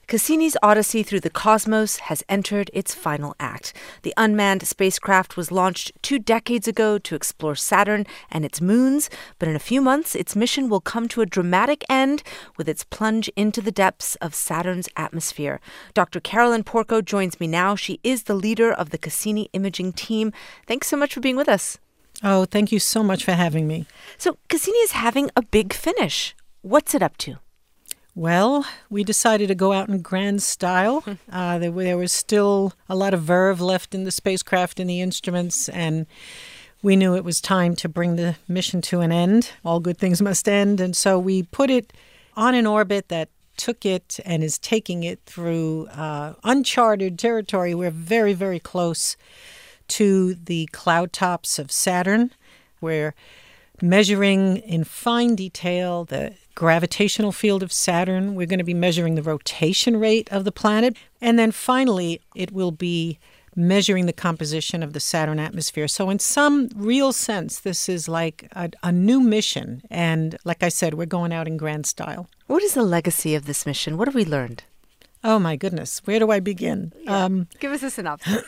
Cassini's odyssey through the cosmos has entered its final act. The unmanned spacecraft was launched 2 decades ago to explore Saturn and its moons, but in a few months, its mission will come to a dramatic end with its plunge into the depths of Saturn's atmosphere. Dr. Carolyn Porco joins me now. She is the leader of the Cassini imaging team. Thanks so much for being with us. Oh, thank you so much for having me. So Cassini is having a big finish. What's it up to? Well, we decided to go out in grand style. There was still a lot of verve left in the spacecraft and the instruments, and we knew it was time to bring the mission to an end. All good things must end. And so we put it on an orbit that took it and is taking it through uncharted territory. We're very, very close to the cloud tops of Saturn. We're measuring in fine detail the gravitational field of Saturn. We're going to be measuring the rotation rate of the planet. And then finally, it will be measuring the composition of the Saturn atmosphere. So in some real sense, this is like a new mission. And like I said, we're going out in grand style. What is the legacy of this mission? What have we learned? Oh, my goodness. Where do I begin? Yeah. Give us a synopsis.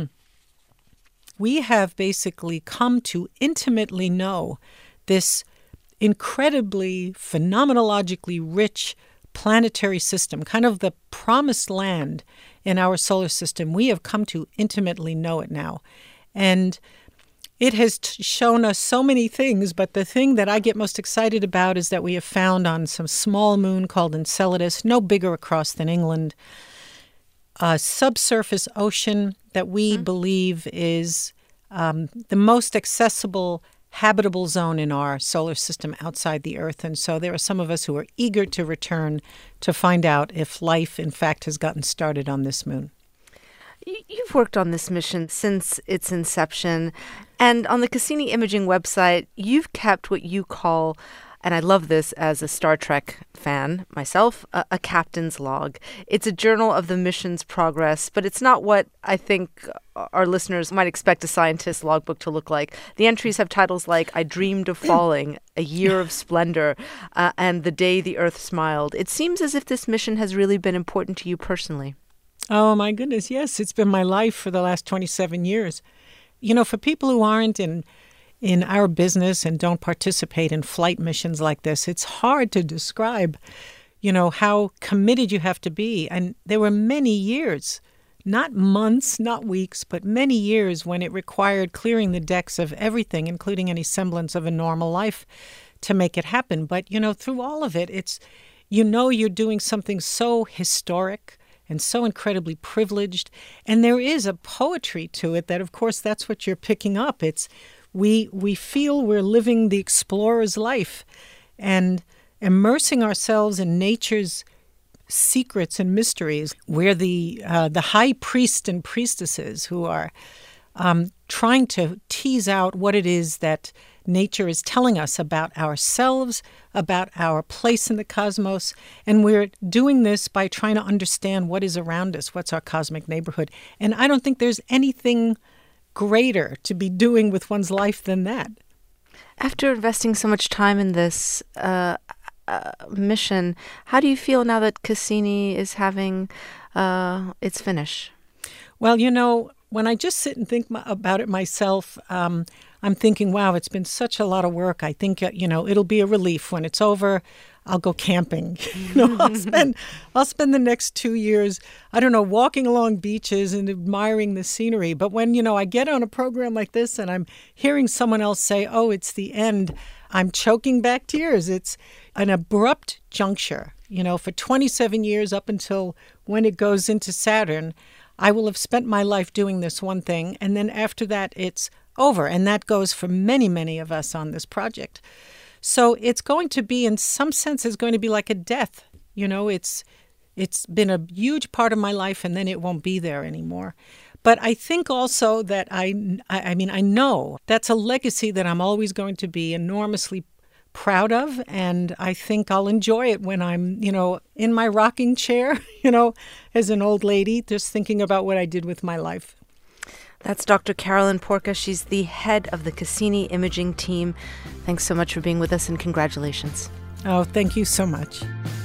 We have basically come to intimately know this incredibly phenomenologically rich planetary system, kind of the promised land in our solar system. We have come to intimately know it now. And it has shown us so many things, but the thing that I get most excited about is that we have found on some small moon called Enceladus, no bigger across than England, a subsurface ocean that we believe is the most accessible habitable zone in our solar system outside the Earth. And so there are some of us who are eager to return to find out if life, in fact, has gotten started on this moon. You've worked on this mission since its inception. And on the Cassini Imaging website, you've kept what you call, and I love this as a Star Trek fan myself, a captain's log. It's a journal of the mission's progress, but it's not what I think our listeners might expect a scientist's logbook to look like. The entries have titles like I Dreamed of Falling, A Year of Splendor, and The Day the Earth Smiled. It seems as if this mission has really been important to you personally. Oh, my goodness, yes. It's been my life for the last 27 years. You know, for people who aren't in our business and don't participate in flight missions like this, it's hard to describe, how committed you have to be. And there were many years, not months, not weeks, but many years when it required clearing the decks of everything, including any semblance of a normal life, to make it happen. But, through all of it, it's, you're doing something so historic and so incredibly privileged. And there is a poetry to it that, of course, that's what you're picking up. It's we feel we're living the explorer's life and immersing ourselves in nature's secrets and mysteries. We're the high priest and priestesses who are trying to tease out what it is that nature is telling us about ourselves, about our place in the cosmos. And we're doing this by trying to understand what is around us, what's our cosmic neighborhood. And I don't think there's anything greater to be doing with one's life than that. After investing so much time in this mission, how do you feel now that Cassini is having its finish? Well, when I just sit and think about it myself, I'm thinking, wow, it's been such a lot of work. I think, it'll be a relief when it's over. I'll go camping. I'll spend the next 2 years, walking along beaches and admiring the scenery. But when, I get on a program like this and I'm hearing someone else say, oh, it's the end, I'm choking back tears. It's an abrupt juncture. For 27 years up until when it goes into Saturn, I will have spent my life doing this one thing. And then after that, it's over. And that goes for many, many of us on this project. So it's going to be, in some sense, it's going to be like a death. It's been a huge part of my life, and then it won't be there anymore. But I think also that I know that's a legacy that I'm always going to be enormously proud of, and I think I'll enjoy it when I'm, in my rocking chair, as an old lady, just thinking about what I did with my life. That's Dr. Carolyn Porco. She's the head of the Cassini imaging team. Thanks so much for being with us, and congratulations. Oh, thank you so much.